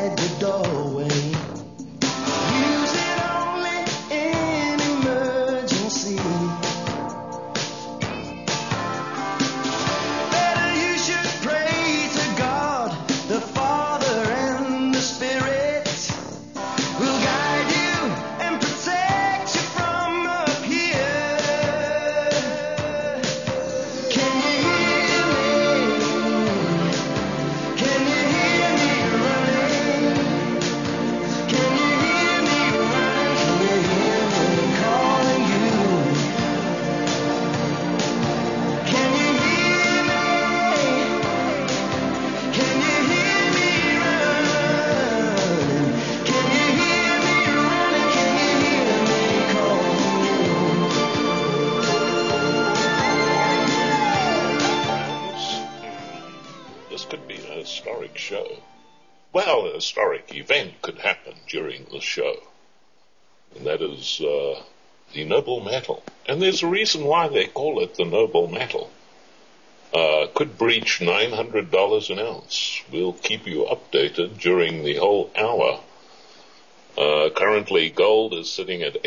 outside the doorway. Use it only in emergency. Better you should pray to God, the Father and the Spirit will guide you and protect you from up here. Can you hear me? Can you hear me running? Can you hear me running? Can you hear me calling you? Can you hear me? Can you hear me running? Can you hear me running? Can you hear me calling This could be an historic show. Well, a historic event could happen during the show, and that is the noble metal. And there's a reason why they call it the noble metal. Could breach $900 an ounce. We'll keep you updated during the whole hour. Currently, gold is sitting at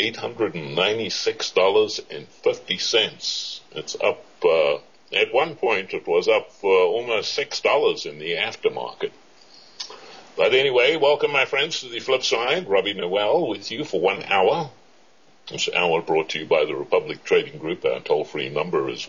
$896.50. It's up. At one point, it was up almost $6 in the aftermarket. But anyway, welcome, my friends, to the flip side. Robbie Noel with you for 1 hour. This hour brought to you by the Republic Trading Group. Our toll-free number is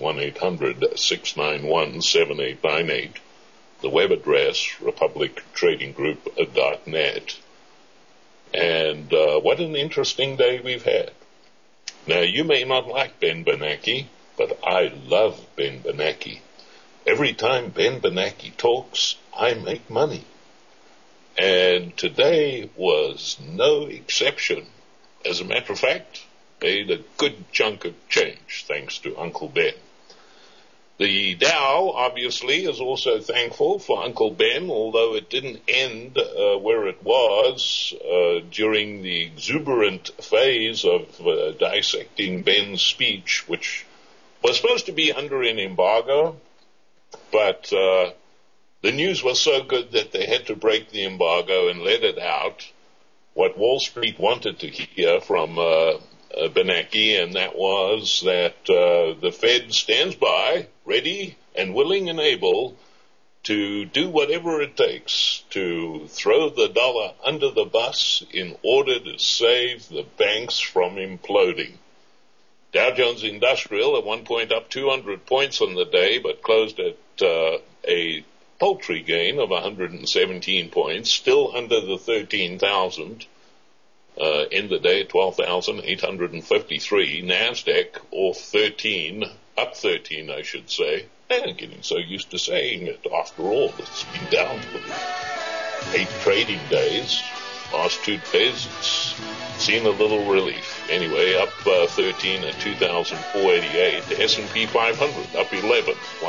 1-800-691-7898. The web address, republictradinggroup.net. And what an interesting day we've had. Now, you may not like Ben Bernanke, but I love Ben Bernanke. Every time Ben Bernanke talks, I make money. And today was no exception. As a matter of fact, made a good chunk of change, thanks to Uncle Ben. The Dow, obviously, is also thankful for Uncle Ben, although it didn't end where it was during the exuberant phase of dissecting Ben's speech, which was supposed to be under an embargo, but the news was so good that they had to break the embargo and let it out. What Wall Street wanted to hear from Bernanke, and that was that the Fed stands by, ready and willing and able to do whatever it takes to throw the dollar under the bus in order to save the banks from imploding. Dow Jones Industrial at one point up 200 points on the day, but closed at a paltry gain of 117 points, still under the 13,000. In the day, 12,853. NASDAQ off 13, up 13, I should say. And getting so used to saying it. After all, it's been down for 8 trading days. Last 2 days, it's seen a little relief. Anyway, up 13 at 2,488. The S&P 500 up 11,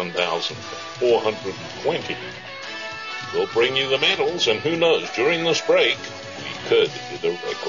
1,420. We'll bring you the metals, and who knows, during this break, we could hit a record.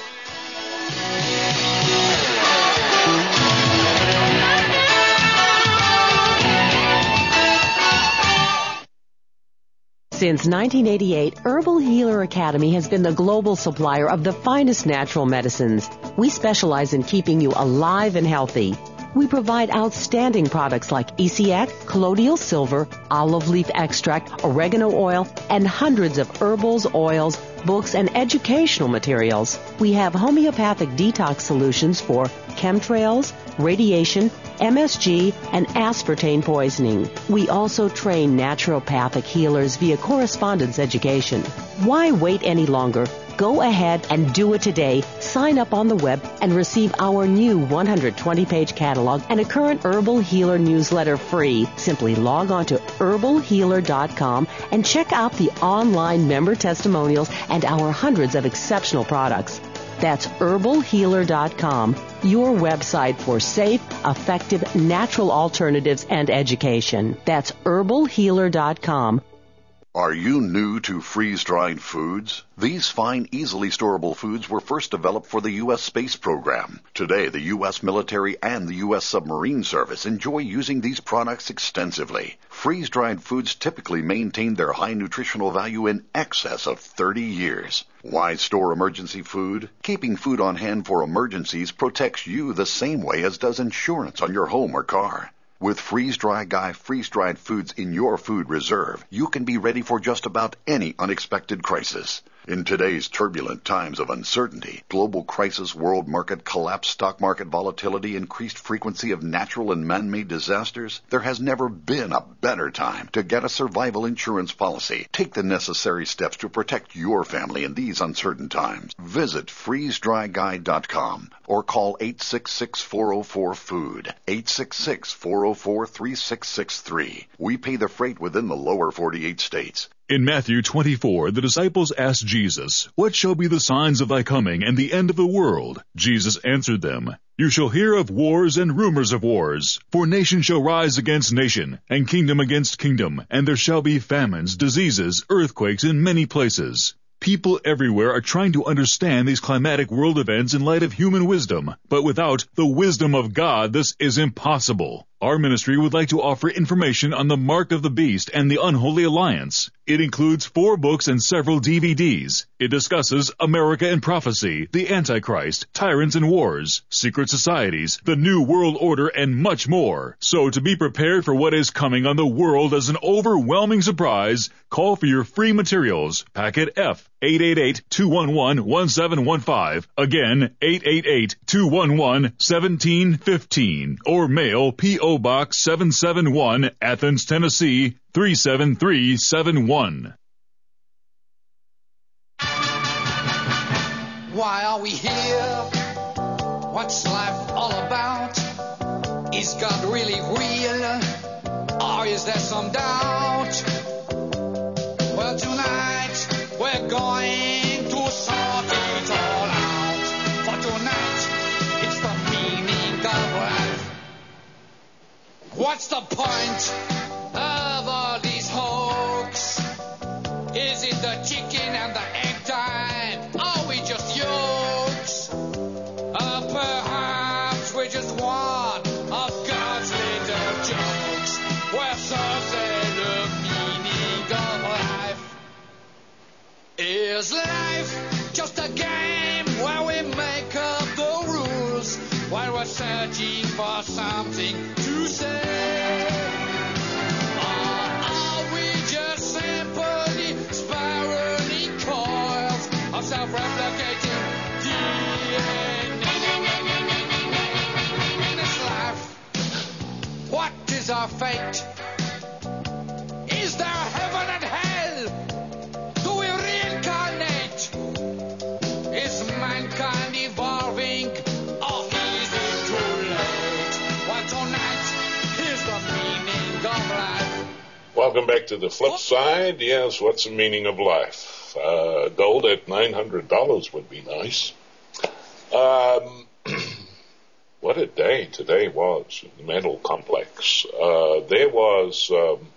Since 1988, Herbal Healer Academy has been the global supplier of the finest natural medicines. We specialize in keeping you alive and healthy. We provide outstanding products like ECX, colloidal silver, olive leaf extract, oregano oil, and hundreds of herbals, oils, books, and educational materials. We have homeopathic detox solutions for chemtrails, radiation, MSG, and aspartame poisoning. We also train naturopathic healers via correspondence education. Why wait any longer? Go ahead and do it today. Sign up on the web and receive our new 120-page catalog and a current Herbal Healer newsletter free. Simply log on to herbalhealer.com and check out the online member testimonials and our hundreds of exceptional products. That's herbalhealer.com, your website for safe, effective, natural alternatives and education. That's herbalhealer.com. Are you new to freeze-dried foods? These fine, easily storable foods were first developed for the U.S. space program. Today, the U.S. military and the U.S. submarine service enjoy using these products extensively. Freeze-dried foods typically maintain their high nutritional value in excess of 30 years. Why store emergency food? Keeping food on hand for emergencies protects you the same way as does insurance on your home or car. With Freeze-Dry Guy freeze-dried foods in your food reserve, you can be ready for just about any unexpected crisis. In today's turbulent times of uncertainty, global crisis, world market collapse, stock market volatility, increased frequency of natural and man-made disasters, there has never been a better time to get a survival insurance policy. Take the necessary steps to protect your family in these uncertain times. Visit freezedryguy.com or call 866-404-FOOD, 866-404-3663. We pay the freight within the lower 48 states. In Matthew 24, the disciples asked Jesus, "What shall be the signs of thy coming and the end of the world?" Jesus answered them, "You shall hear of wars and rumors of wars. For nation shall rise against nation, and kingdom against kingdom, and there shall be famines, diseases, earthquakes in many places." People everywhere are trying to understand these climatic world events in light of human wisdom, but without the wisdom of God, this is impossible. Our ministry would like to offer information on the Mark of the Beast and the Unholy Alliance. It includes 4 books and several DVDs. It discusses America and Prophecy, the Antichrist, Tyrants and Wars, Secret Societies, the New World Order, and much more. So to be prepared for what is coming on the world as an overwhelming surprise, call for your free materials. Packet F, 888-211-1715. Again, 888-211-1715. Or mail P.O. Box 771, Athens, Tennessee, 37371. Why are we here? What's life all about? Is God really real? Or is there some doubt? Well, tonight we're going to sort it all out. For tonight, it's the meaning of life. What's the point of all these hoax? Is it the chicken and the egg time? Are we just yokes? Perhaps we're just one of God's little jokes. Where some say the meaning of life. Is life just a game where we make up the rules while we're searching for something to say? Or are we just simply spiraling coils of self-replicating DNA? In this life, what is our fate? Is there heaven and hell? Do we reincarnate? Is mankind evolving, or is it too late? Well, tonight is the meaning of life. Welcome back to the flip side. Yes, what's the meaning of life? Gold at $900 would be nice. What a day today was in the metal complex. There was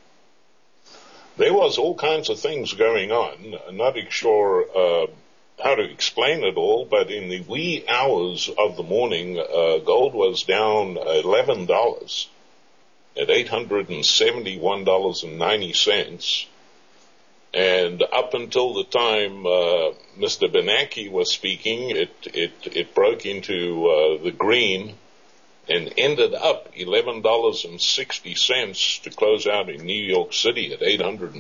all kinds of things going on. I'm not sure how to explain it all, but in the wee hours of the morning, gold was down $11 at $871.90. And up until the time Mr. Bernanke was speaking, it broke into the green and ended up $11.60 to close out in New York City at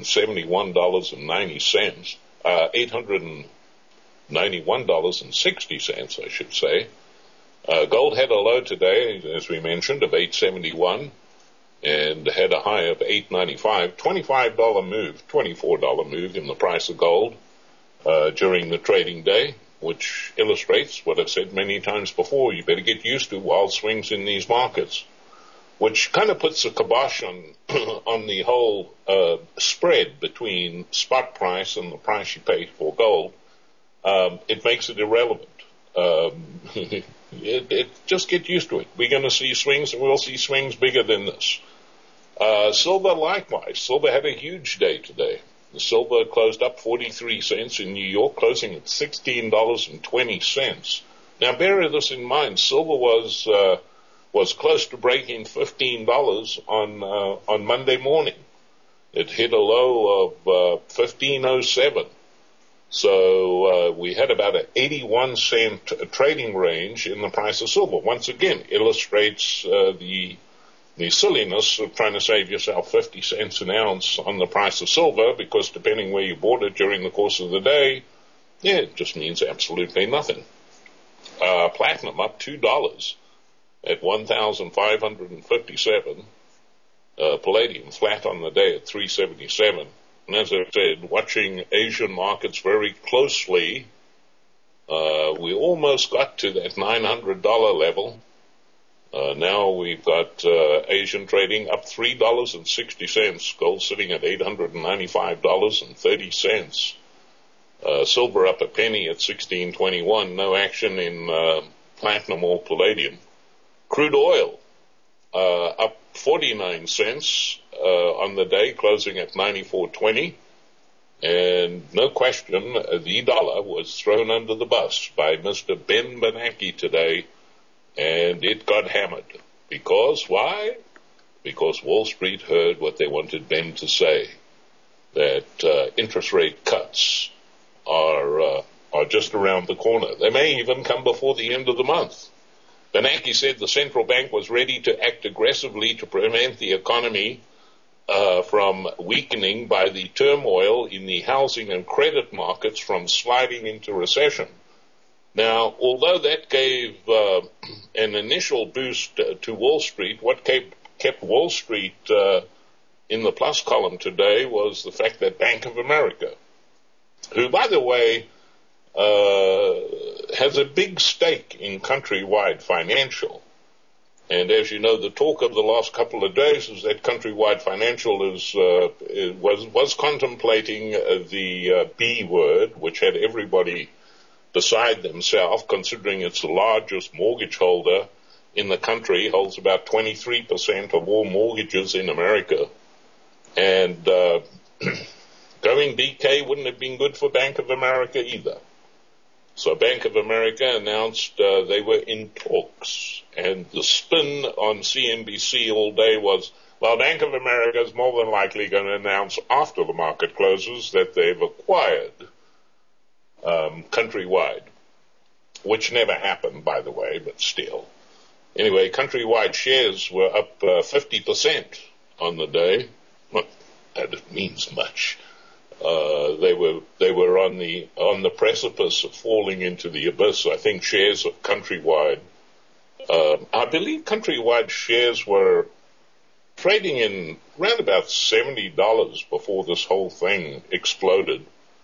$871.90, $891.60, I should say. Gold had a low today, as we mentioned, of $871. And had a high of $8.95, $25 move, $24 move in the price of gold during the trading day, which illustrates what I've said many times before. You better get used to wild swings in these markets, which kind of puts a kibosh on on the whole spread between spot price and the price you pay for gold. It makes it irrelevant. Just get used to it. We're going to see swings, and we'll see swings bigger than this. Silver likewise. Silver had a huge day today. Silver closed up 43 cents in New York, closing at $16.20. Now, bear this in mind. Silver was close to breaking $15 on Monday morning. It hit a low of 15.07. So we had about an 81 cent trading range in the price of silver. Once again, illustrates the silliness of trying to save yourself 50 cents an ounce on the price of silver, because depending where you bought it during the course of the day, it just means absolutely nothing. Platinum up $2 at 1,557. Palladium flat on the day at 377. And as I said, watching Asian markets very closely, we almost got to that $900 level. Now we've got Asian trading up $3.60. Gold sitting at $895.30. Silver up a penny at $16.21. No action in platinum or palladium. Crude oil up 49 cents on the day, closing at 94.20. And no question, the dollar was thrown under the bus by Mr. Ben Bernanke today, and it got hammered. Because why? Because Wall Street heard what they wanted Ben to say, that interest rate cuts are just around the corner. They may even come before the end of the month. Bernanke said the central bank was ready to act aggressively to prevent the economy from weakening by the turmoil in the housing and credit markets from sliding into recession. Now, although that gave an initial boost to Wall Street, what kept Wall Street in the plus column today was the fact that Bank of America, who, by the way, has a big stake in Countrywide Financial. And as you know, the talk of the last couple of days is that Countrywide Financial was contemplating the B word, which had everybody beside themselves, considering it's the largest mortgage holder in the country, holds about 23% of all mortgages in America. And going BK wouldn't have been good for Bank of America either. So Bank of America announced they were in talks, and the spin on CNBC all day was, well, Bank of America is more than likely going to announce after the market closes that they've acquired Countrywide, which never happened, by the way, but still. Anyway, Countrywide shares were up 50% on the day. Well, that means much. They were on the precipice of falling into the abyss. I think shares of Countrywide, I believe Countrywide shares were trading in around about $70 before this whole thing exploded.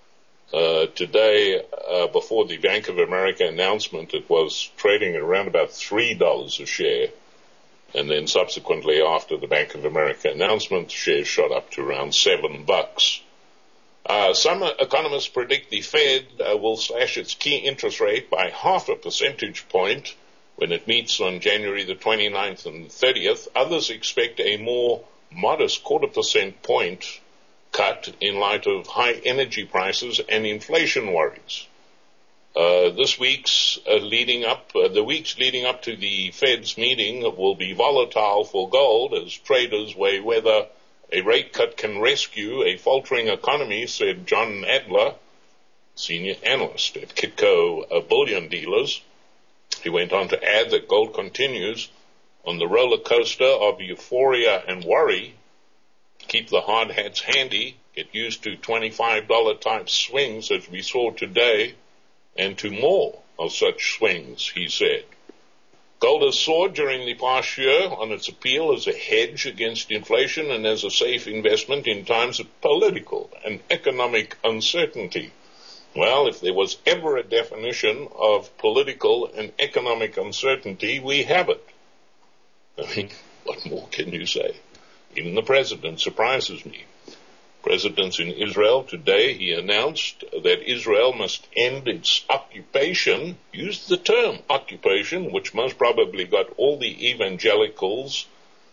Today, before the Bank of America announcement, it was trading at around about $3 a share. And then subsequently, after the Bank of America announcement, shares shot up to around $7. Some economists predict the Fed will slash its key interest rate by 0.5 percentage point when it meets on January the 29th and 30th. Others expect a more modest 0.25 point cut in light of high energy prices and inflation worries. The weeks leading up to the Fed's meeting will be volatile for gold as traders weigh whether a rate cut can rescue a faltering economy, said John Adler, senior analyst at Kitco Bullion Dealers. He went on to add that gold continues on the roller coaster of euphoria and worry. Keep the hard hats handy. Get used to $25 type swings as we saw today, and to more of such swings, he said. Gold has soared during the past year on its appeal as a hedge against inflation and as a safe investment in times of political and economic uncertainty. Well, if there was ever a definition of political and economic uncertainty, we have it. I mean, what more can you say? Even the president surprises me. President in Israel today, he announced that Israel must end its occupation, used the term occupation, which most probably got all the evangelicals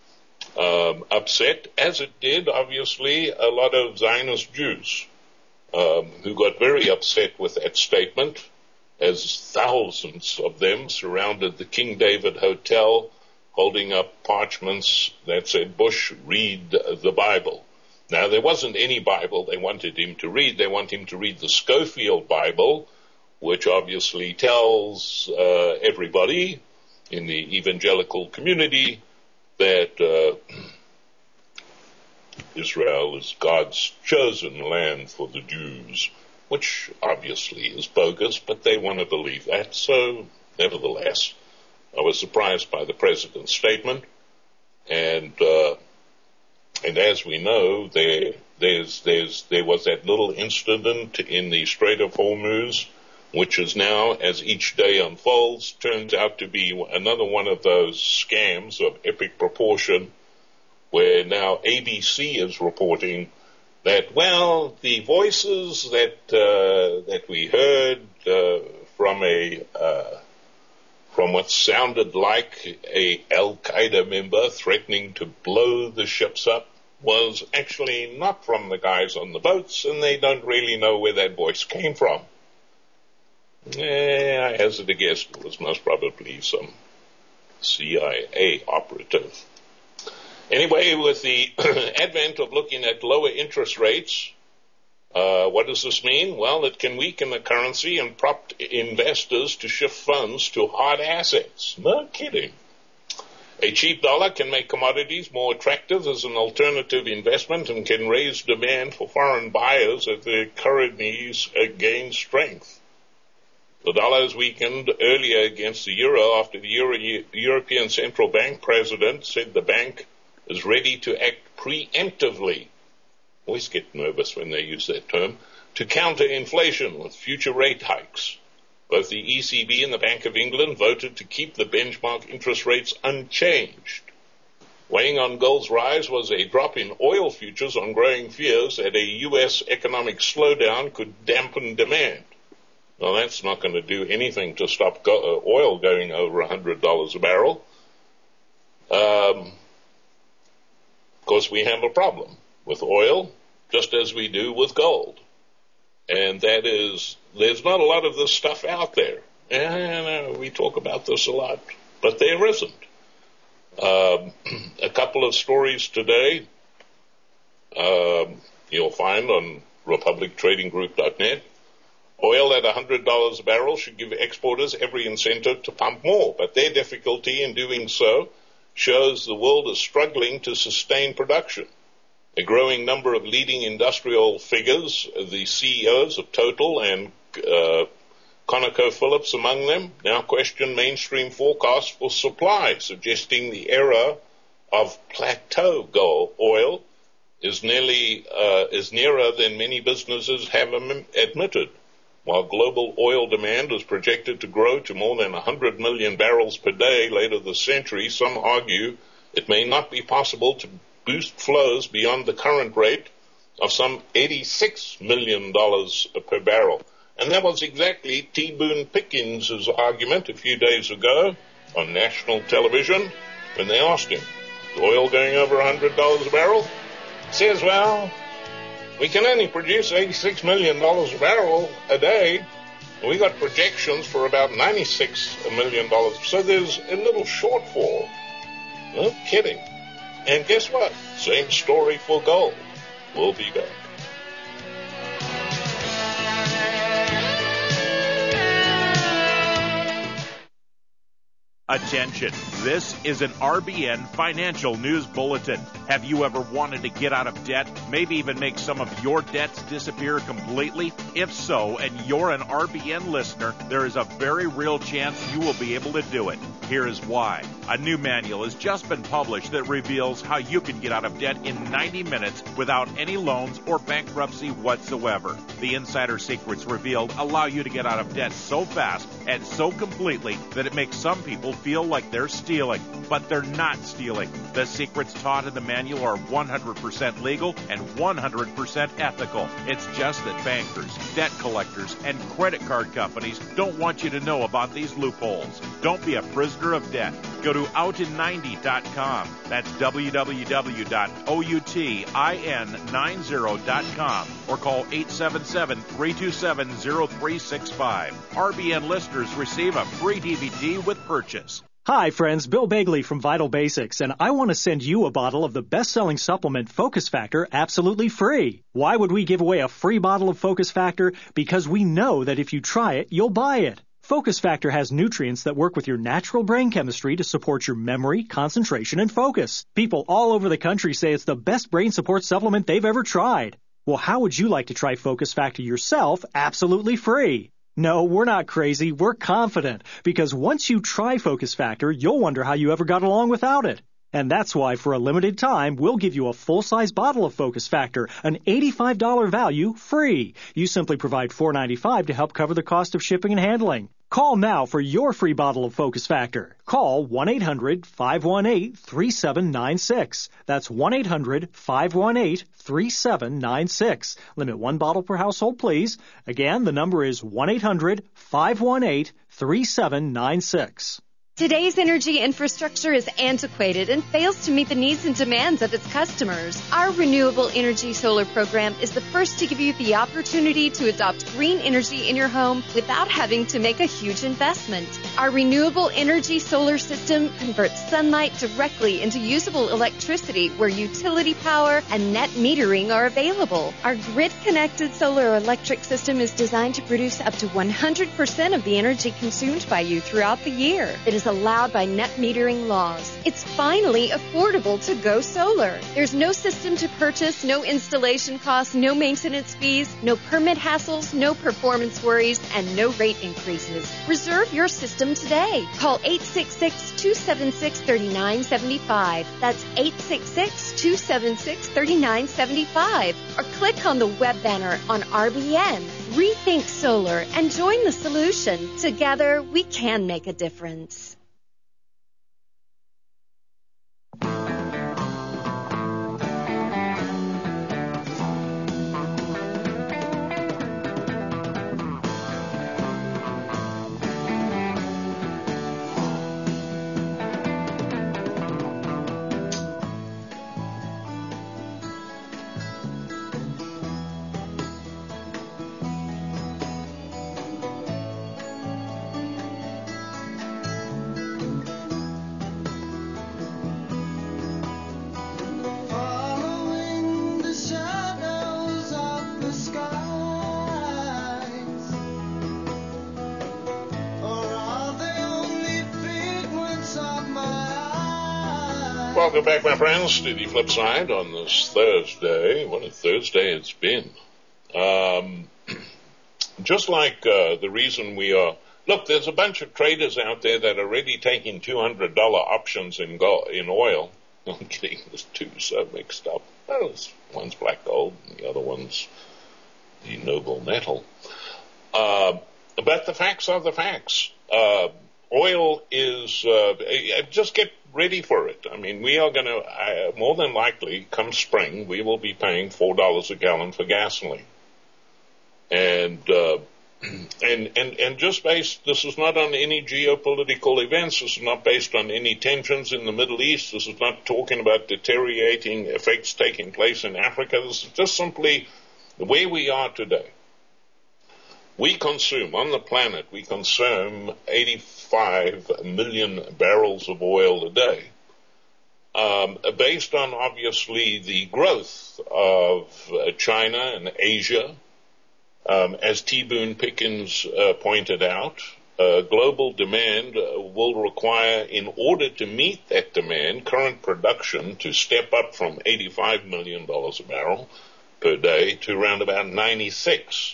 upset, as it did, obviously, a lot of Zionist Jews who got very upset with that statement, as thousands of them surrounded the King David Hotel holding up parchments that said, "Bush, read the Bible." Now, there wasn't any Bible they wanted him to read. They want him to read the Schofield Bible, which obviously tells everybody in the evangelical community that Israel is God's chosen land for the Jews, which obviously is bogus, but they want to believe that. So, nevertheless, I was surprised by the president's statement, and as we know, there was that little incident in the Strait of Hormuz, which is now, as each day unfolds, turns out to be another one of those scams of epic proportion, where now ABC is reporting that, well, the voices that we heard from what sounded like a Al-Qaeda member threatening to blow the ships up was actually not from the guys on the boats, and they don't really know where that voice came from. I hazard a guess it was most probably some CIA operative. Anyway, with the advent of looking at lower interest rates, what does this mean? Well, it can weaken the currency and prompt investors to shift funds to hard assets. No kidding. A cheap dollar can make commodities more attractive as an alternative investment and can raise demand for foreign buyers as their currencies gain strength. The dollar has weakened earlier against the euro after the European Central Bank president said the bank is ready to act preemptively. Always get nervous when they use that term, to counter inflation with future rate hikes. Both the ECB and the Bank of England voted to keep the benchmark interest rates unchanged. Weighing on gold's rise was a drop in oil futures on growing fears that a U.S. economic slowdown could dampen demand. Well, that's not going to do anything to stop oil going over $100 a barrel. Of course, we have a problem with oil, just as we do with gold. And that is, there's not a lot of this stuff out there. And we talk about this a lot, but there isn't. A couple of stories today you'll find on republictradinggroup.net. Oil at $100 a barrel should give exporters every incentive to pump more, but their difficulty in doing so shows the world is struggling to sustain production. A growing number of leading industrial figures, the CEOs of Total and ConocoPhillips among them, now question mainstream forecasts for supply, suggesting the era of plateau oil is nearer than many businesses have admitted. While global oil demand is projected to grow to more than 100 million barrels per day later this century, some argue it may not be possible to boost flows beyond the current rate of some $86 million per barrel. And that was exactly T. Boone Pickens' argument a few days ago on national television when they asked him, is oil going over $100 a barrel? He says, well, we can only produce $86 million a barrel a day. We got projections for about $96 million. So there's a little shortfall. No kidding. And guess what? Same story for gold. We'll be back. Attention, this is an RBN Financial News Bulletin. Have you ever wanted to get out of debt, maybe even make some of your debts disappear completely? If so, and you're an RBN listener, there is a very real chance you will be able to do it. Here is why. A new manual has just been published that reveals how you can get out of debt in 90 minutes without any loans or bankruptcy whatsoever. The insider secrets revealed allow you to get out of debt so fast and so completely that it makes some people feel like they're stealing, but they're not stealing. The secrets taught in the manual are 100% legal and 100% ethical. It's just that bankers, debt collectors, and credit card companies don't want you to know about these loopholes. Don't be a prisoner of debt. Go to outin90.com. That's www.outin90.com or call 877-327-0365. RBN listeners receive a free DVD with purchase. Hi, friends. Bill Bagley from Vital Basics, and I want to send you a bottle of the best-selling supplement Focus Factor absolutely free. Why would we give away a free bottle of Focus Factor? Because we know that if you try it, you'll buy it. Focus Factor has nutrients that work with your natural brain chemistry to support your memory, concentration, and focus. People all over the country say it's the best brain support supplement they've ever tried. Well, how would you like to try Focus Factor yourself absolutely free? No, we're not crazy. We're confident. Because once you try Focus Factor, you'll wonder how you ever got along without it. And that's why, for a limited time, we'll give you a full-size bottle of Focus Factor, an $85 value, free. You simply provide $4.95 to help cover the cost of shipping and handling. Call now for your free bottle of Focus Factor. Call 1-800-518-3796. That's 1-800-518-3796. Limit one bottle per household, please. Again, the number is 1-800-518-3796. Today's energy infrastructure is antiquated and fails to meet the needs and demands of its customers. Our Renewable Energy Solar program is the first to give you the opportunity to adopt green energy in your home without having to make a huge investment. Our Renewable Energy Solar system converts sunlight directly into usable electricity where utility power and net metering are available. Our grid-connected solar electric system is designed to produce up to 100% of the energy consumed by you throughout the year. It is allowed by net metering laws. It's finally affordable to go solar. There's no system to purchase, no installation costs, no maintenance fees, no permit hassles, no performance worries, and no rate increases. Reserve your system today. Call 866-276-3975. That's 866-276-3975. Or click on the web banner on RBN. Rethink Solar and join the solution. Together, we can make a difference. Following the shadows of the skies, or are they only figments of my eyes? Welcome back, my friends, to the flip side on this Thursday. What a Thursday it's been. Just like the reason we are... Look, there's a bunch of traders out there that are already taking $200 options in oil. I'm getting those two so mixed up. Well, one's black gold and the other one's the noble metal. But the facts are the facts. Oil is... just get ready for it. I mean, we are going to, more than likely, come spring, we will be paying $4 a gallon for gasoline. And just based, this is not on any geopolitical events. This is not based on any tensions in the Middle East. This is not talking about deteriorating effects taking place in Africa. This is just simply where we are today. We consume, on the planet, we consume 85 million barrels of oil a day. Based on, obviously, the growth of China and Asia, as T. Boone Pickens pointed out, global demand will require, in order to meet that demand, current production to step up from $85 million a barrel per day to around about 96.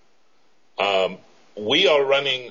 We are running,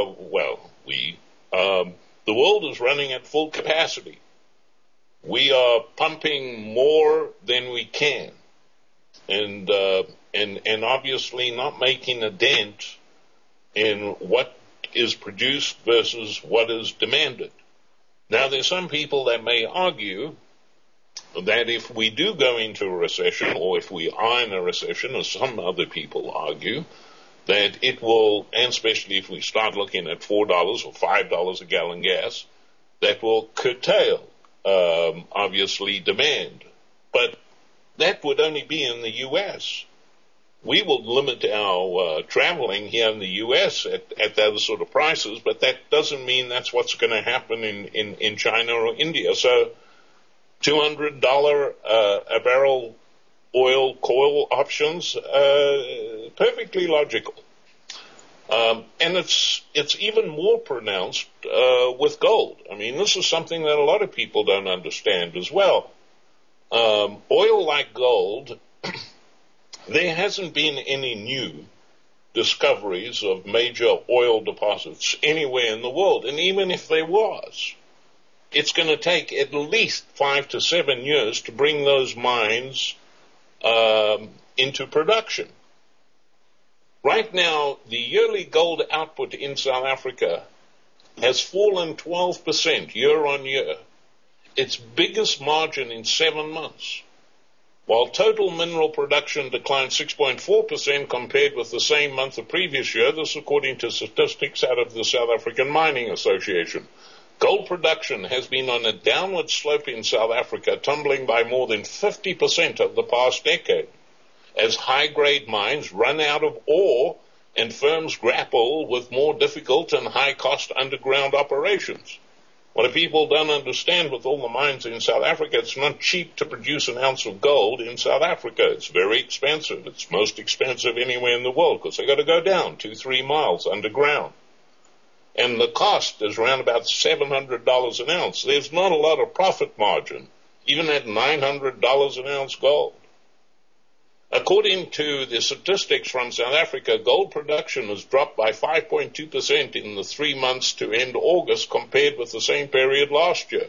the world is running at full capacity. We are pumping more than we can. And obviously not making a dent in what is produced versus what is demanded. Now, there's some people that may argue that if we do go into a recession, or if we are in a recession, as some other people argue, that it will, and especially if we start looking at $4 or $5 a gallon gas, that will curtail, obviously, demand. But that would only be in the U.S. We will limit our traveling here in the U.S. at those sort of prices, but that doesn't mean that's what's going to happen in China or India. So $200 a barrel oil coil options, perfectly logical. And it's even more pronounced with gold. I mean, this is something that a lot of people don't understand as well. Oil like gold, there hasn't been any new discoveries of major oil deposits anywhere in the world. And even if there was, it's going to take at least 5 to 7 years to bring those mines into production. Right now, the yearly gold output in South Africa has fallen 12% year on year, its biggest margin in 7 months. While total mineral production declined 6.4% compared with the same month the previous year, this according to statistics out of the South African Mining Association. Gold production has been on a downward slope in South Africa, tumbling by more than 50% over the past decade, as high-grade mines run out of ore and firms grapple with more difficult and high-cost underground operations. What people don't understand with all the mines in South Africa, it's not cheap to produce an ounce of gold in South Africa. It's very expensive. It's most expensive anywhere in the world because they've got to go down 2-3 miles underground. And the cost is around about $700 an ounce. There's not a lot of profit margin, even at $900 an ounce gold. According to the statistics from South Africa, gold production has dropped by 5.2% in the 3 months to end August compared with the same period last year.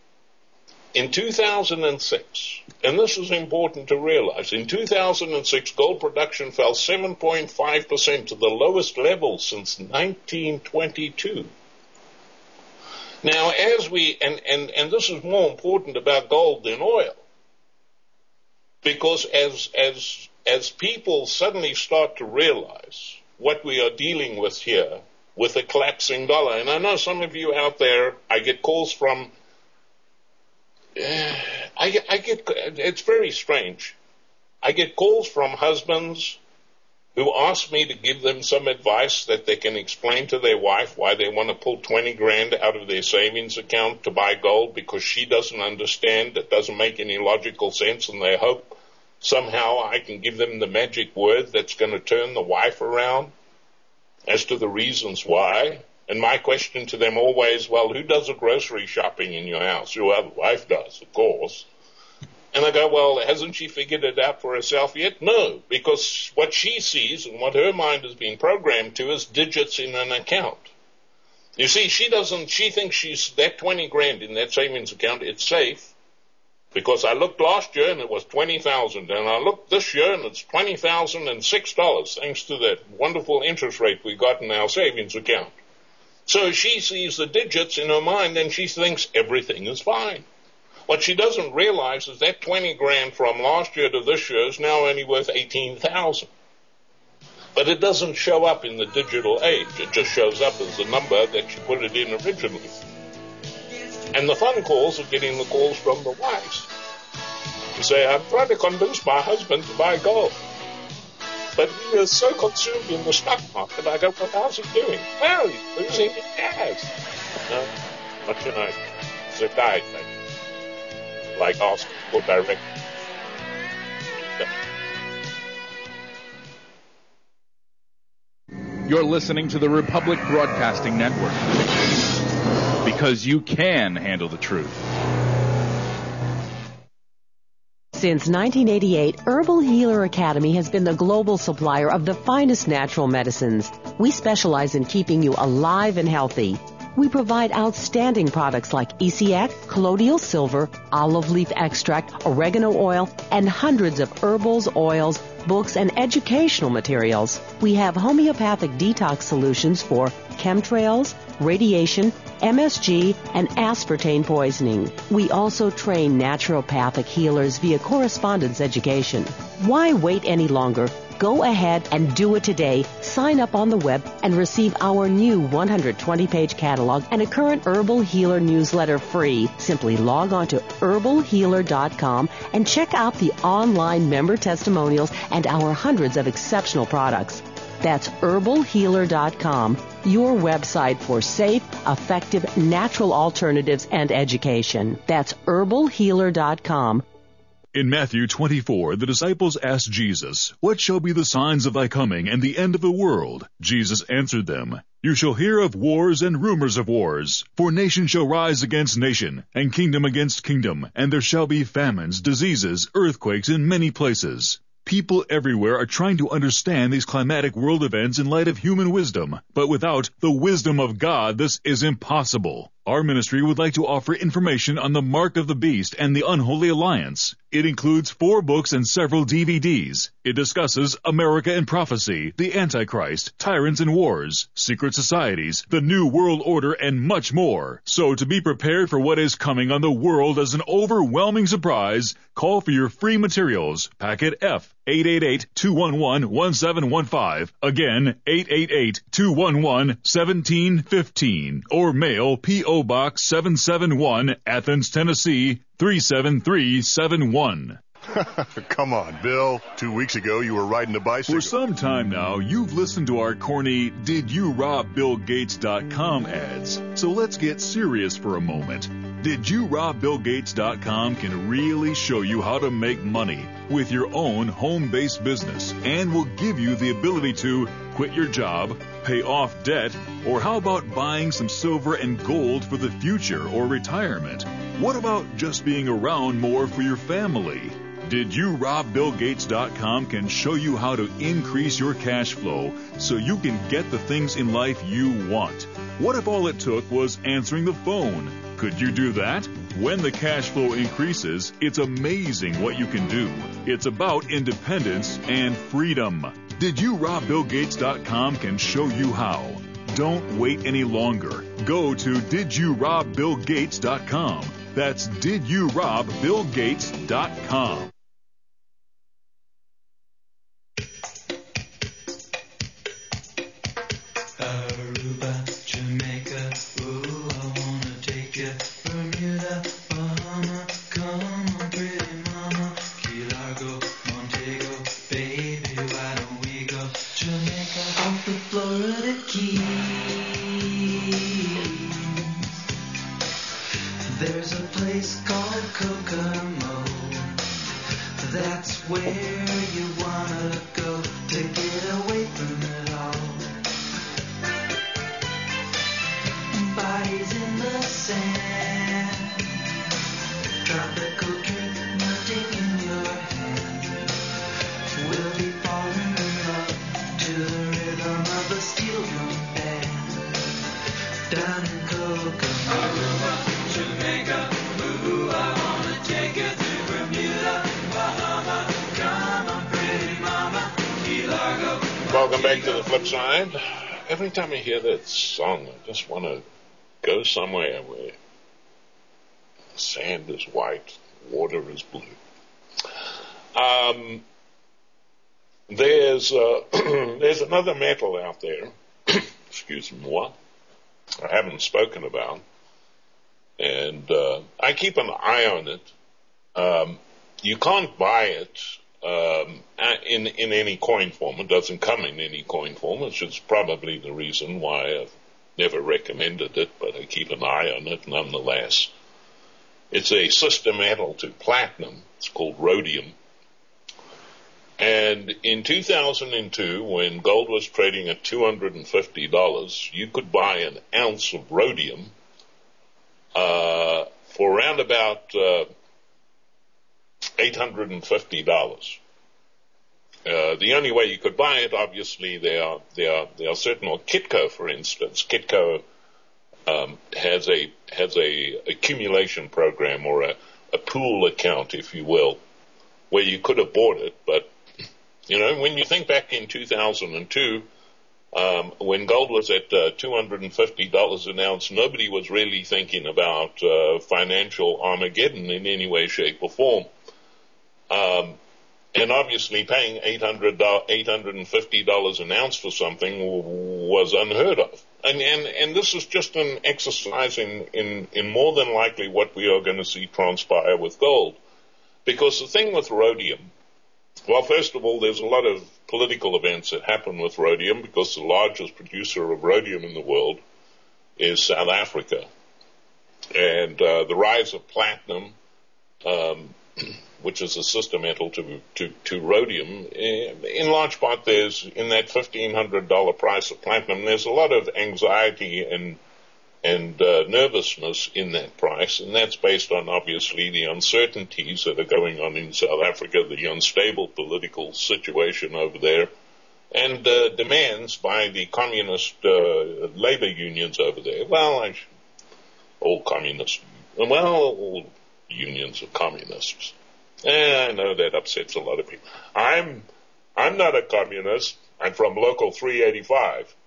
In 2006, and this is important to realize, in 2006, gold production fell 7.5% to the lowest level since 1922. Now, as we, and this is more important about gold than oil, because as people suddenly start to realize what we are dealing with here with a collapsing dollar, and I know some of you out there, I get calls from, it's very strange. I get calls from husbands who ask me to give them some advice that they can explain to their wife why they want to pull 20 grand out of their savings account to buy gold because she doesn't understand, it doesn't make any logical sense, and they hope somehow I can give them the magic word that's going to turn the wife around as to the reasons why. And my question to them always, well, who does the grocery shopping in your house? Well, the wife does, of course. And I go, well, hasn't she figured it out for herself yet? No, because what she sees and what her mind has been programmed to is digits in an account. You see, she thinks she's that 20 grand in that savings account, it's safe. Because I looked last year and it was $20,000, and I looked this year and it's $20,006, thanks to that wonderful interest rate we got in our savings account. So she sees the digits in her mind and she thinks everything is fine. What she doesn't realize is that 20 grand from last year to this year is now only worth 18,000. But it doesn't show up in the digital age. It just shows up as the number that she put it in originally. And the fun calls are getting the calls from the wives. You say, I'm trying to convince my husband to buy gold. But he is so consumed in the stock market. I go, well, how's he doing? Well, he's losing his gas. No, but you know, it's a guy thing. Like asking for direct. You're listening to the Republic Broadcasting Network. Because you can handle the truth. Since 1988, Herbal Healer Academy has been the global supplier of the finest natural medicines. We specialize in keeping you alive and healthy. We provide outstanding products like ECX, colloidal silver, olive leaf extract, oregano oil, and hundreds of herbals, oils, books, and educational materials. We have homeopathic detox solutions for chemtrails, radiation, MSG, and aspartame poisoning. We also train naturopathic healers via correspondence education. Why wait any longer? Go ahead and do it today. Sign up on the web and receive our new 120-page catalog and a current Herbal Healer newsletter free. Simply log on to herbalhealer.com and check out the online member testimonials and our hundreds of exceptional products. That's herbalhealer.com, your website for safe, effective, natural alternatives and education. That's herbalhealer.com. In Matthew 24, the disciples asked Jesus, "What shall be the signs of thy coming and the end of the world?" Jesus answered them, "You shall hear of wars and rumors of wars. For nation shall rise against nation, and kingdom against kingdom, and there shall be famines, diseases, earthquakes in many places." People everywhere are trying to understand these climatic world events in light of human wisdom, but without the wisdom of God, this is impossible. Our ministry would like to offer information on the Mark of the Beast and the Unholy Alliance. It includes 4 books and several DVDs. It discusses America and Prophecy, the Antichrist, Tyrants and Wars, Secret Societies, the New World Order, and much more. So to be prepared for what is coming on the world as an overwhelming surprise, call for your free materials. Packet F, 888-211-1715. Again, 888-211-1715. Or mail P.O. Box 771, Athens, Tennessee, 37371. Come on, Bill. 2 weeks ago, you were riding a bicycle. For some time now, you've listened to our corny DidYouRobBillGates.com ads. So let's get serious for a moment. DidYouRobBillGates.com can really show you how to make money with your own home-based business and will give you the ability to quit your job, pay off debt, or how about buying some silver and gold for the future or retirement? What about just being around more for your family? DidYouRobBillGates.com can show you how to increase your cash flow so you can get the things in life you want. What if all it took was answering the phone? Could you do that? When the cash flow increases, it's amazing what you can do. It's about independence and freedom. DidYouRobBillGates.com can show you how. Don't wait any longer. Go to DidYouRobBillGates.com. That's DidYouRobBillGates.com. Aruba, Jamaica, ooh, I wanna take you. Bermuda, Bahama, come on, pretty mama. Key Largo, Montego, baby, why don't we go? Jamaica, off the Florida Keys. There's a place called Kokomo. That's where you wanna go to get away from it all. Bodies in the sand, tropical drink melting in your hand. We'll be falling in love to the rhythm of a steel drum band. Down in Kokomo, Aruba, Jamaica, ooh, I wanna take you to Bermuda, Bahama. Come on, pretty mama, Key Largo. Welcome back to the flip side. Every time I hear that song, I just want to go somewhere where the sand is white, water is blue. There's another metal out there, excuse me, what I haven't spoken about, and I keep an eye on it. You can't buy it in any coin form. It doesn't come in any coin form, which is probably the reason why I've never recommended it, but I keep an eye on it nonetheless. It's a sister metal to platinum. It's called rhodium. And in 2002, when gold was trading at $250, you could buy an ounce of rhodium for around about $850. The only way you could buy it, obviously, there are certain, or Kitco, for instance. Kitco has a accumulation program, or a pool account, if you will, where you could have bought it. But when you think back in 2002, when gold was at $250 an ounce, nobody was really thinking about financial Armageddon in any way, shape, or form. And obviously paying $850 an ounce for something was unheard of. And this is just an exercise in more than likely what we are going to see transpire with gold. Because the thing with rhodium, well, first of all, there's a lot of political events that happen with rhodium because the largest producer of rhodium in the world is South Africa. And the rise of platinum, which is a sister metal to rhodium, in large part there's, in that $1,500 price of platinum, there's a lot of anxiety and nervousness in that price, and that's based on obviously the uncertainties that are going on in South Africa, the unstable political situation over there, and demands by the communist labor unions over there. Well, all unions of communists. I know that upsets a lot of people. I'm not a communist. I'm from Local 385.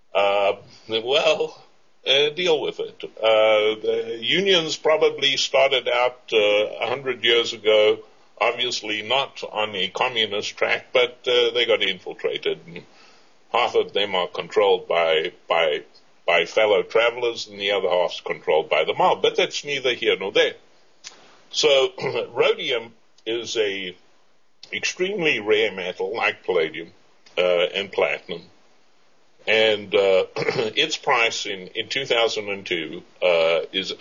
Deal with it. The unions probably started out 100 years ago, obviously not on a communist track, but they got infiltrated. And half of them are controlled by fellow travelers, and the other half's controlled by the mob. But that's neither here nor there. So rhodium is a extremely rare metal like palladium and platinum. And its price in 2002 is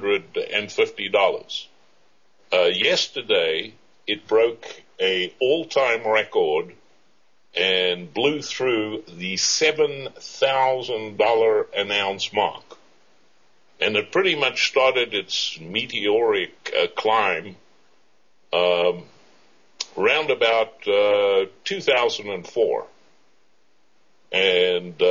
$850. Yesterday, it broke a all-time record and blew through the $7,000 an ounce mark. And it pretty much started its meteoric climb round about 2004. And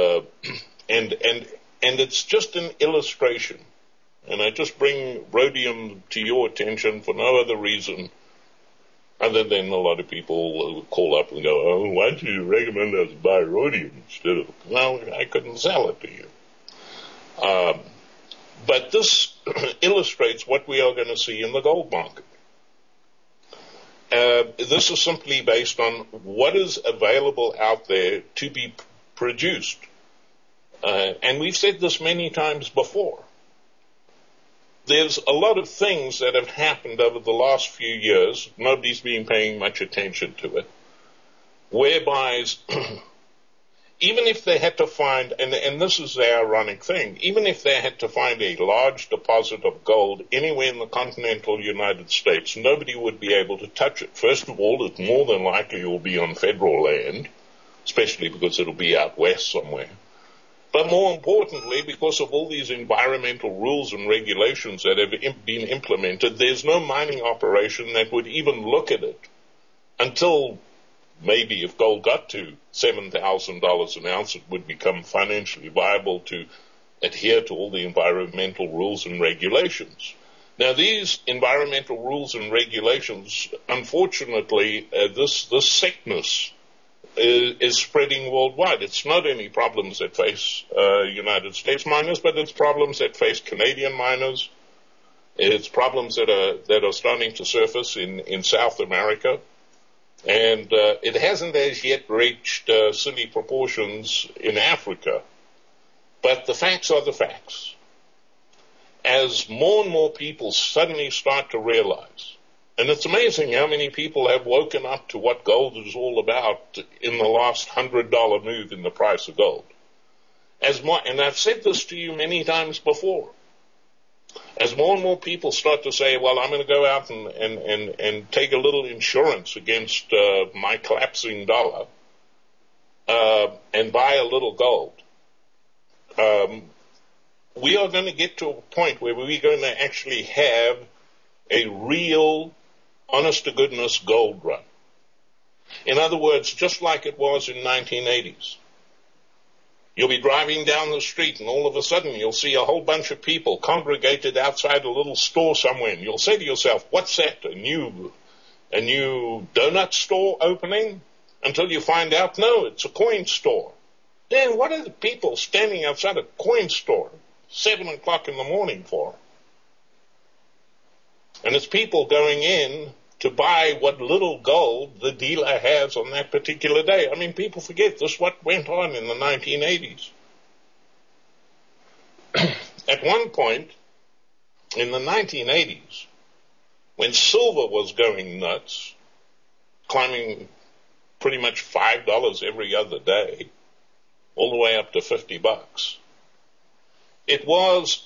it's just an illustration. And I just bring rhodium to your attention for no other reason other than a lot of people call up and go, oh, why don't you recommend us buy rhodium instead of, well, I couldn't sell it to you. But this illustrates what we are going to see in the gold market. This is simply based on what is available out there to be produced. And we've said this many times before. There's a lot of things that have happened over the last few years, nobody's been paying much attention to it, whereby even if they had to find, and this is the ironic thing, even if they had to find a large deposit of gold anywhere in the continental United States, nobody would be able to touch it. First of all, it more than likely will be on federal land, especially because it'll be out west somewhere. But more importantly, because of all these environmental rules and regulations that have been implemented, there's no mining operation that would even look at it until maybe if gold got to $7,000 an ounce, it would become financially viable to adhere to all the environmental rules and regulations. Now, these environmental rules and regulations, unfortunately, this sickness is spreading worldwide. It's not only problems that face United States miners, but it's problems that face Canadian miners. It's problems that are starting to surface in South America. And it hasn't as yet reached silly proportions in Africa. But the facts are the facts. As more and more people suddenly start to realize, and it's amazing how many people have woken up to what gold is all about in the last $100 move in the price of gold. And I've said this to you many times before. As more and more people start to say, well, I'm going to go out and take a little insurance against my collapsing dollar and buy a little gold, we are going to get to a point where we're going to actually have a real, honest-to-goodness gold run. In other words, just like it was in 1980s. You'll be driving down the street and all of a sudden you'll see a whole bunch of people congregated outside a little store somewhere, and you'll say to yourself, what's that, a new donut store opening? Until you find out, no, it's a coin store. Then what are the people standing outside a coin store 7 o'clock in the morning for? And it's people going in to buy what little gold the dealer has on that particular day. I mean, people forget this is what went on in the 1980s. At one point in the 1980s, when silver was going nuts, climbing pretty much $5 every other day, all the way up to $50, it was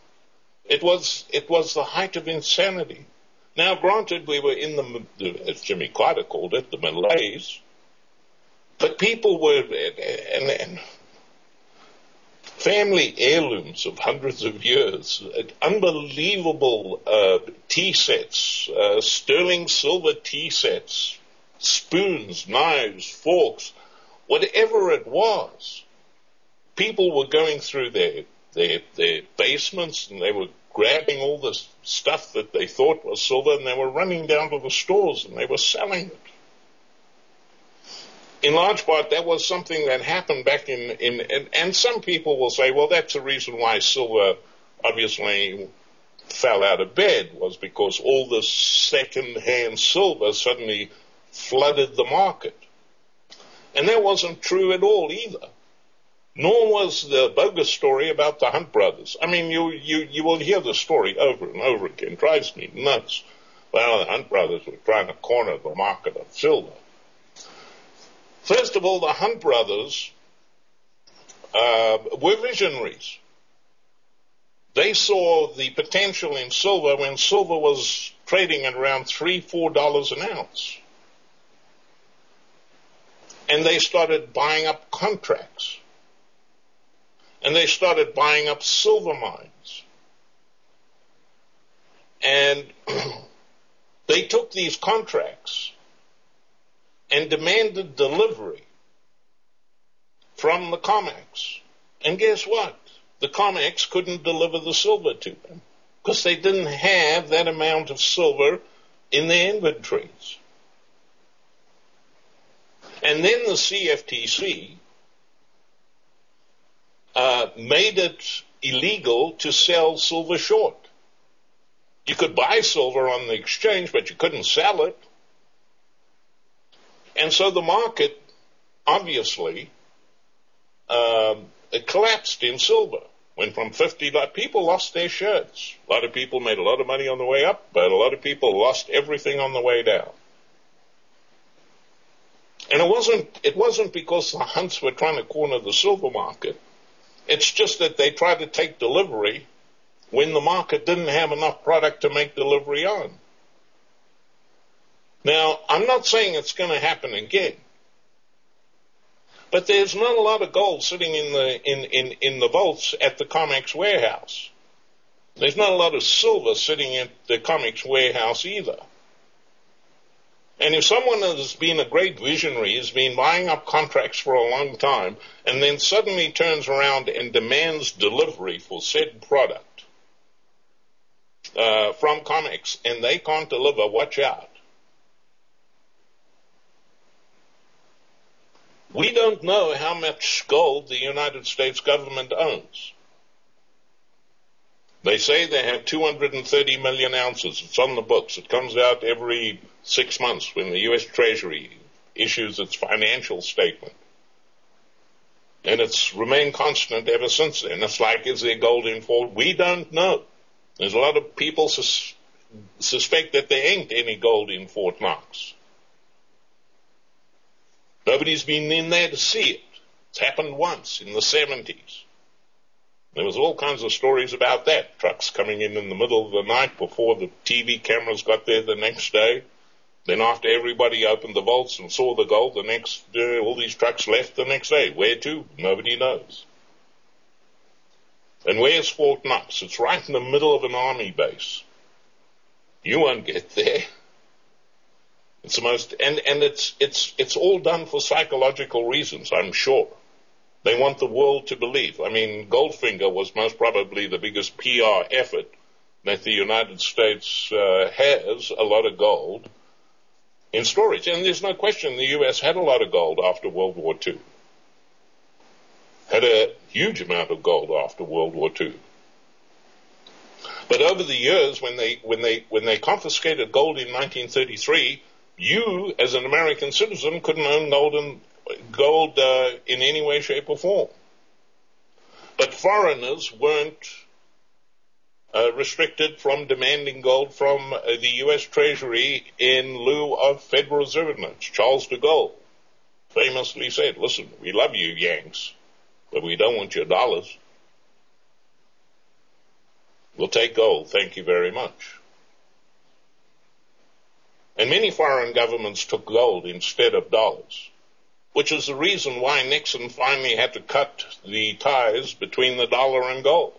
the height of insanity. Now, granted, we were in as Jimmy Carter called it, the malaise, but people were, and family heirlooms of hundreds of years, unbelievable tea sets, sterling silver tea sets, spoons, knives, forks, whatever it was. People were going through their basements and they were grabbing all this stuff that they thought was silver and they were running down to the stores and they were selling it. In large part, that was something that happened back and some people will say, well, that's the reason why silver obviously fell out of bed, was because all this second-hand silver suddenly flooded the market. And that wasn't true at all either. Nor was the bogus story about the Hunt brothers. I mean, you will hear the story over and over again. It drives me nuts. Well, the Hunt brothers were trying to corner the market of silver. First of all, the Hunt brothers were visionaries. They saw the potential in silver when silver was trading at around $3-4 an ounce. And they started buying up contracts. And they started buying up silver mines. And they took these contracts and demanded delivery from the COMEX. And guess what? The COMEX couldn't deliver the silver to them because they didn't have that amount of silver in their inventories. And then the CFTC made it illegal to sell silver short. You could buy silver on the exchange, but you couldn't sell it. And so the market, obviously, it collapsed in silver. Went from $50, people lost their shirts. A lot of people made a lot of money on the way up, but a lot of people lost everything on the way down. And it wasn't because the Hunts were trying to corner the silver market. It's just that they tried to take delivery when the market didn't have enough product to make delivery on. Now, I'm not saying it's going to happen again, but there's not a lot of gold sitting in the vaults at the COMEX warehouse. There's not a lot of silver sitting at the COMEX warehouse either. And if someone has been a great visionary, has been buying up contracts for a long time, and then suddenly turns around and demands delivery for said product from COMEX, and they can't deliver, watch out. We don't know how much gold the United States government owns. They say they have 230 million ounces. It's on the books. It comes out every 6 months when the U.S. Treasury issues its financial statement. And it's remained constant ever since then. It's like, is there gold in Fort? We don't know. There's a lot of people suspect that there ain't any gold in Fort Knox. Nobody's been in there to see it. It's happened once in the 70s. There was all kinds of stories about that. Trucks coming in the middle of the night before the TV cameras got there the next day. Then after everybody opened the vaults and saw the gold, the next all these trucks left the next day. Where to? Nobody knows. And where's Fort Knox? It's right in the middle of an army base. You won't get there. It's the most, and it's all done for psychological reasons, I'm sure. They want the world to believe. I mean, Goldfinger was most probably the biggest PR effort that the United States has, a lot of gold in storage. And there's no question the U.S. had a lot of gold after World War II. Had a huge amount of gold after World War II. But over the years, when they confiscated gold in 1933, you, as an American citizen, couldn't own gold in any way, shape, or form. But foreigners weren't restricted from demanding gold from the U.S. Treasury in lieu of Federal Reserve notes. Charles de Gaulle famously said, "Listen, we love you, Yanks, but we don't want your dollars. We'll take gold, thank you very much." And many foreign governments took gold instead of dollars, which is the reason why Nixon finally had to cut the ties between the dollar and gold.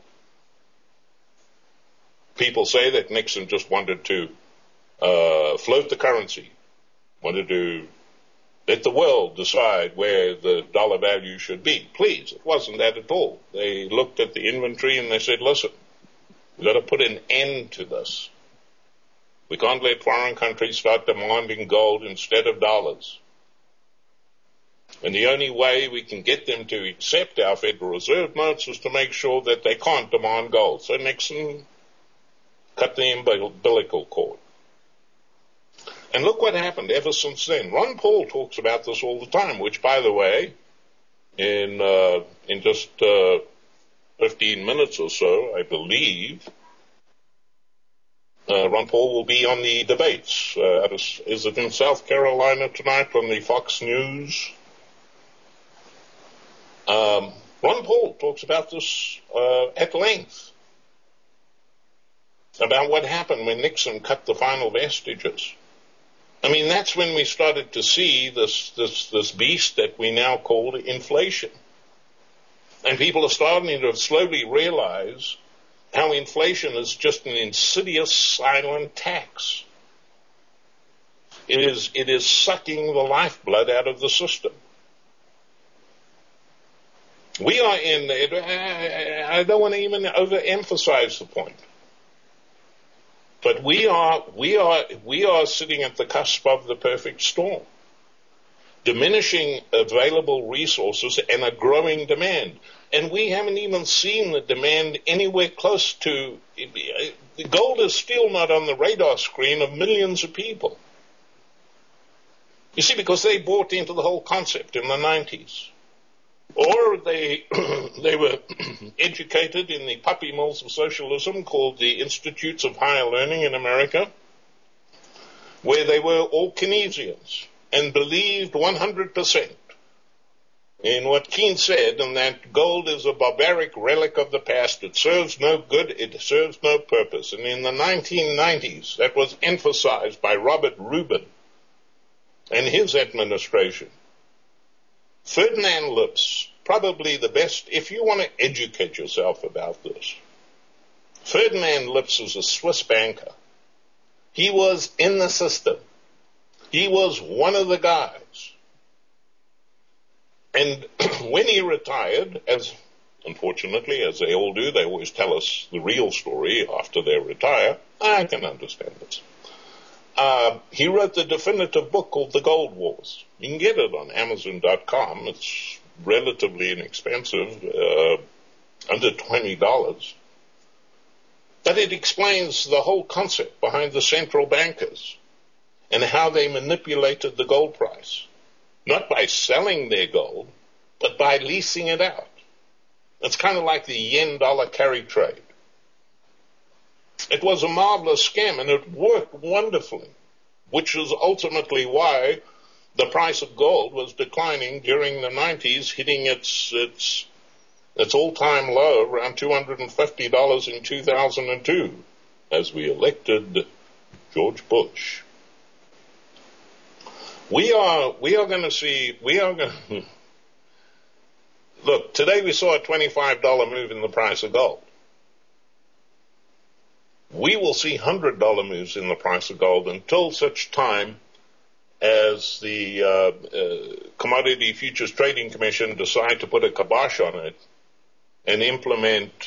People say that Nixon just wanted to float the currency, wanted to let the world decide where the dollar value should be. Please, it wasn't that at all. They looked at the inventory and they said, listen, we've got to put an end to this. We can't let foreign countries start demanding gold instead of dollars. And the only way we can get them to accept our Federal Reserve notes is to make sure that they can't demand gold. So Nixon cut the umbilical cord. And look what happened ever since then. Ron Paul talks about this all the time, which, by the way, in just 15 minutes or so, I believe, Ron Paul will be on the debates. Is it in South Carolina tonight on the Fox News? Ron Paul talks about this at length, about what happened when Nixon cut the final vestiges. I mean, that's when we started to see this beast that we now call inflation. And people are starting to slowly realize how inflation is just an insidious, silent tax. It is sucking the lifeblood out of the system. We are in, I don't want to even overemphasize the point, but we are sitting at the cusp of the perfect storm. Diminishing available resources and a growing demand. And we haven't even seen the demand anywhere close to, gold is still not on the radar screen of millions of people. You see, because they bought into the whole concept in the 90s. Or they were educated in the puppy mills of socialism called the Institutes of Higher Learning in America, where they were all Keynesians and believed 100% in what Keynes said, and that gold is a barbaric relic of the past. It serves no good, it serves no purpose. And in the 1990s, that was emphasized by Robert Rubin and his administration. Ferdinand Lips, probably the best, if you want to educate yourself about this. Ferdinand Lips is a Swiss banker. He was in the system. He was one of the guys. And when he retired, unfortunately, as they all do, they always tell us the real story after they retire. I can understand this. He wrote the definitive book called The Gold Wars. You can get it on Amazon.com. It's relatively inexpensive, under $20. But it explains the whole concept behind the central bankers and how they manipulated the gold price. Not by selling their gold, but by leasing it out. It's kind of like the yen-dollar carry trade. It was a marvelous scam, and it worked wonderfully, which is ultimately why the price of gold was declining during the 90s, hitting its all-time low around $250 in 2002, as we elected George Bush. We are going to see, look, today we saw a $25 move in the price of gold. We will see $100 moves in the price of gold until such time as the Commodity Futures Trading Commission decide to put a kibosh on it and implement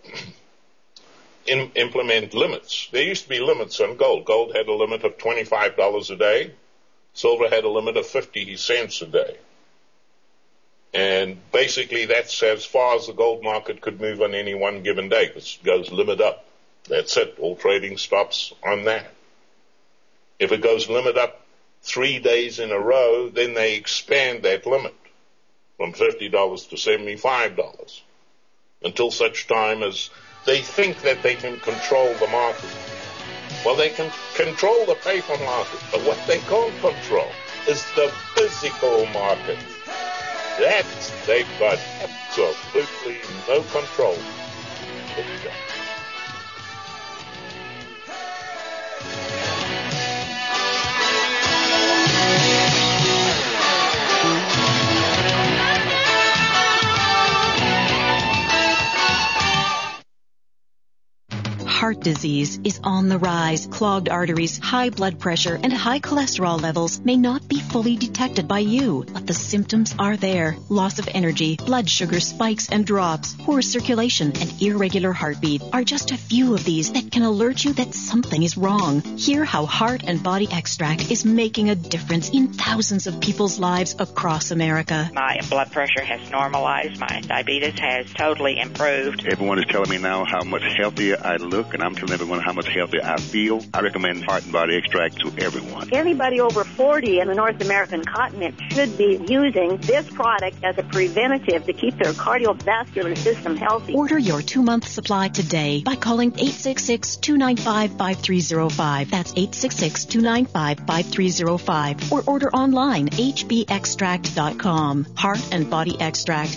limits. There used to be limits on gold. Gold had a limit of $25 a day. Silver had a limit of 50 cents a day. And basically that's as far as the gold market could move on any one given day, because it goes limit up, That's it. All trading stops on that. If it goes limit up 3 days in a row, then they expand that limit from $50 to $75 until such time as they think that they can control the market. Well, they can control the paper market, but what they can't control is the physical market. That they've got absolutely no control. Heart disease is on the rise. Clogged arteries, high blood pressure, and high cholesterol levels may not be fully detected by you, but the symptoms are there. Loss of energy, blood sugar spikes and drops, poor circulation, and irregular heartbeat are just a few of these that can alert you that something is wrong. Hear how Heart and Body Extract is making a difference in thousands of people's lives across America. My blood pressure has normalized. My diabetes has totally improved. Everyone is telling me now how much healthier I look, and I'm telling everyone how much healthier I feel. I recommend Heart and Body Extract to everyone. Anybody over 40 in the North American continent should be using this product as a preventative to keep their cardiovascular system healthy. Order your 2-month supply today by calling 866-295-5305. That's 866-295-5305. Or order online, hbextract.com. Heart and Body Extract,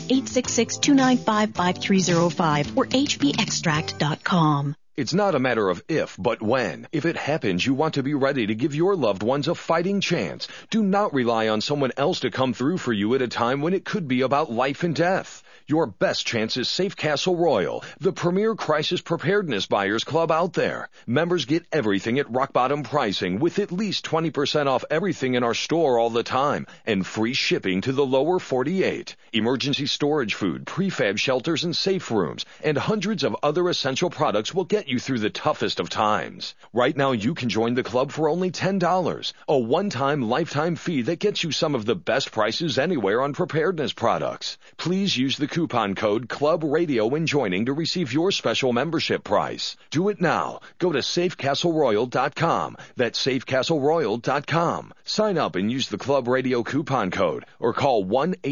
866-295-5305 or hbextract.com. It's not a matter of if, but when. If it happens, you want to be ready to give your loved ones a fighting chance. Do not rely on someone else to come through for you at a time when it could be about life and death. Your best chance is Safe Castle Royal, the premier crisis preparedness buyers club out there. Members get everything at rock bottom pricing with at least 20% off everything in our store all the time and free shipping to the lower 48. Emergency storage food, prefab shelters and safe rooms, and hundreds of other essential products will get you through the toughest of times. Right now you can join the club for only $10, a one-time lifetime fee that gets you some of the best prices anywhere on preparedness products. Please use the coupon code Club Radio when joining to receive your special membership price. Do it now. Go to safecastleroyal.com. That's safecastleroyal.com. Sign up and use the Club Radio coupon code or call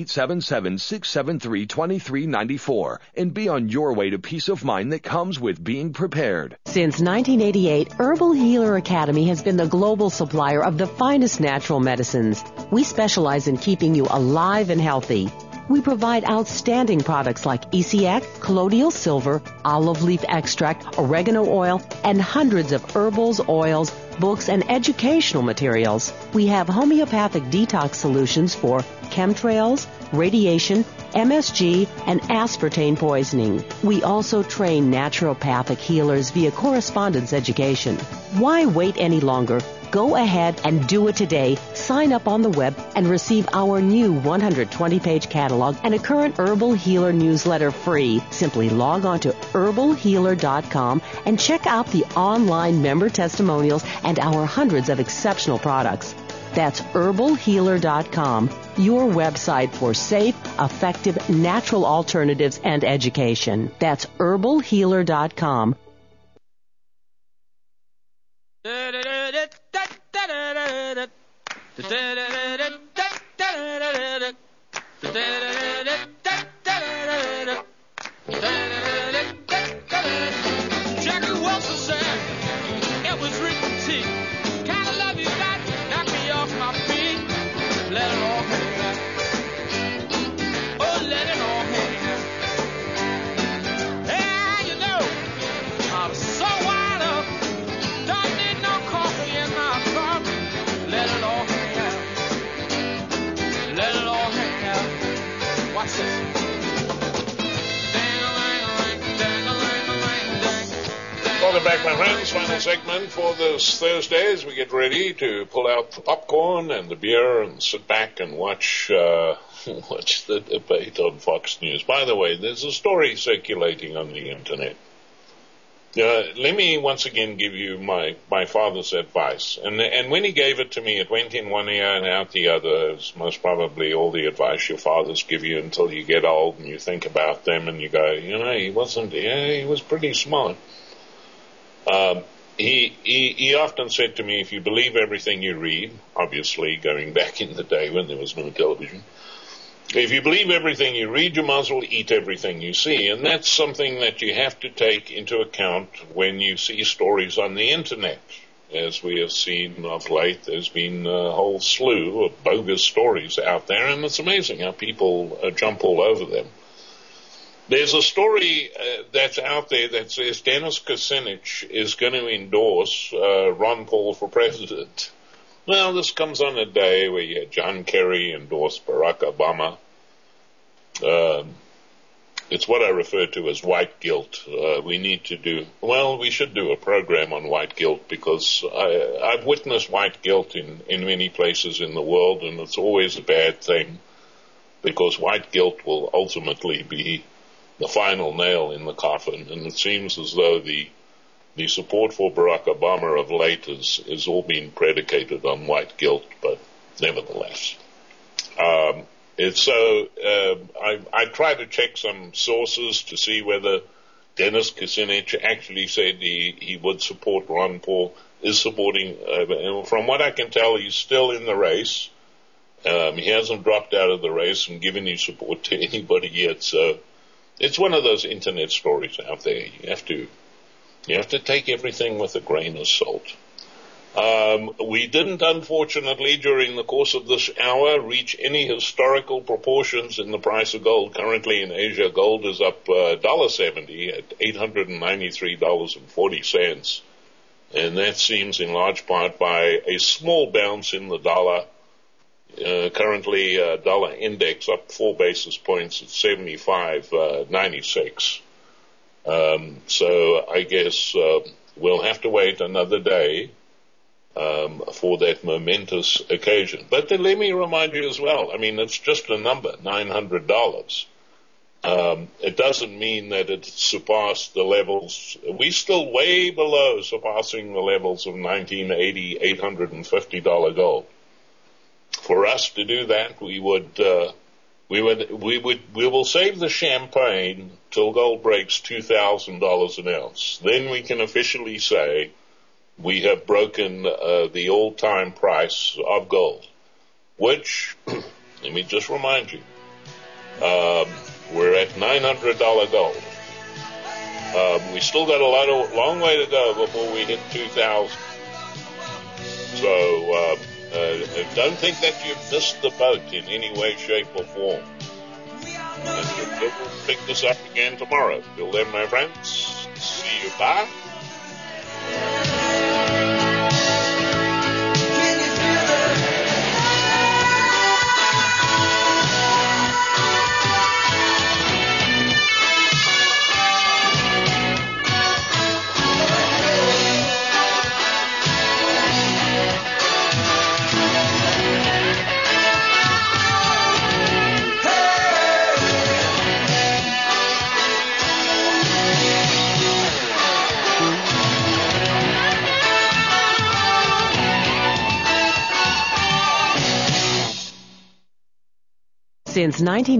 1-877-673-2394 and be on your way to peace of mind that comes with being prepared. Since 1988, Herbal Healer Academy has been the global supplier of the finest natural medicines. We specialize in keeping you alive and healthy. We provide outstanding products like ECX, colloidal silver, olive leaf extract, oregano oil, and hundreds of herbals, oils, books, and educational materials. We have homeopathic detox solutions for chemtrails, radiation, MSG, and aspartame poisoning. We also train naturopathic healers via correspondence education. Why wait any longer? Go ahead and do it today. Sign up on the web and receive our new 120-page catalog and a current Herbal Healer newsletter free. Simply log on to herbalhealer.com and check out the online member testimonials and our hundreds of exceptional products. That's herbalhealer.com, your website for safe, effective, natural alternatives and education. That's herbalhealer.com. Jackie Wilson said, it was written T. Kind of love you got, knock me off my feet. Let it all hang out. Oh, let it all hang out. Yeah, you know, I'm so wired up. Don't need no coffee in my cup. Let it all hang out. Let it all hang out. Watch this. Welcome back, my friends. Final segment for this Thursday as we get ready to pull out the popcorn and the beer and sit back and watch the debate on Fox News. By the way, there's a story circulating on the internet. Let me once again give you my father's advice. And when he gave it to me, it went in one ear and out the other. It's most probably all the advice your fathers give you until you get old and you think about them and you go, he was pretty smart. He often said to me, if you believe everything you read, obviously going back in the day when there was no television, if you believe everything you read, you might as well eat everything you see. And that's something that you have to take into account when you see stories on the internet. As we have seen of late, there's been a whole slew of bogus stories out there, and it's amazing how people jump all over them. There's a story that's out there that says Dennis Kucinich is going to endorse Ron Paul for president. Well, this comes on a day where you had John Kerry endorse Barack Obama. It's what I refer to as white guilt. We should do a program on white guilt, because I've witnessed white guilt in many places in the world, and it's always a bad thing, because white guilt will ultimately be the final nail in the coffin. And it seems as though the support for Barack Obama of late is all being predicated on white guilt, but nevertheless. I tried to check some sources to see whether Dennis Kucinich actually said he would support Ron Paul, is supporting, from what I can tell, he's still in the race. He hasn't dropped out of the race and given his support to anybody yet, so it's one of those internet stories out there. You have to take everything with a grain of salt. We didn't, unfortunately, during the course of this hour, reach any historical proportions in the price of gold. Currently in Asia, gold is up $1.70 at $893.40. And that seems in large part by a small bounce in the dollar. Currently, dollar index up 4 basis points at 75.96. So I guess we'll have to wait another day for that momentous occasion. But then let me remind you as well, I mean, it's just a number, $900. It doesn't mean that it surpassed the levels. We're still way below surpassing the levels of 1980, $850 gold. For us to do that, we will save the champagne till gold breaks $2,000 an ounce. Then we can officially say we have broken the all-time price of gold, which, let me just remind you, we're at $900 gold. We still got a long way to go before we hit 2,000. So don't think that you've missed the boat in any way, shape, or form. And we'll pick this up again tomorrow. Till then, my friends, see you. Bye. Since 19